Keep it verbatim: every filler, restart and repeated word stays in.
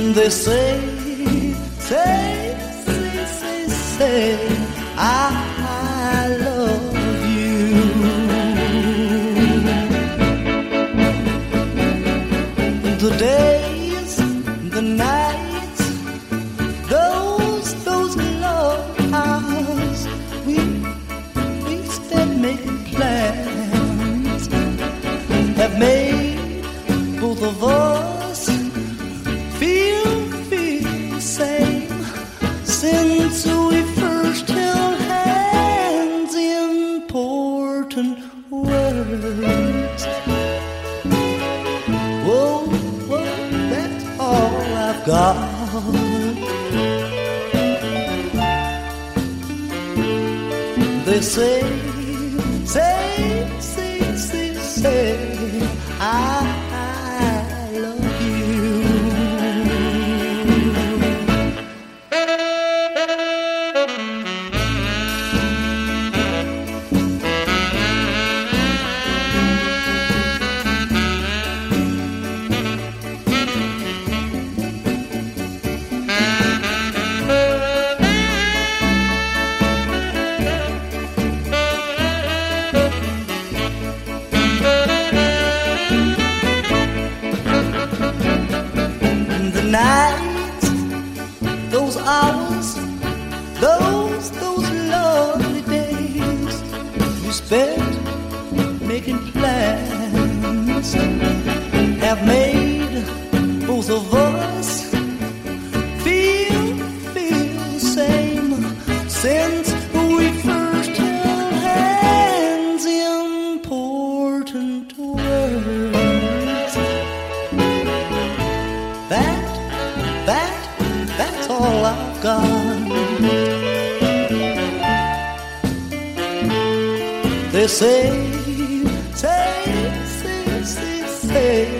They say, say, say, say, say, I, I love you. The days, the nights, those, those love hours, we, we start making plans, have made both of us feel, feel the same since we first held hands. Important words. Whoa, whoa, that's all I've got. They say, say, say, say, say, I nights, those hours, those, those lovely days we spent making plans, have made both of us feel, feel the same since we first held hands. Important words. That That, that's all I've got. They say, say, say, say, say,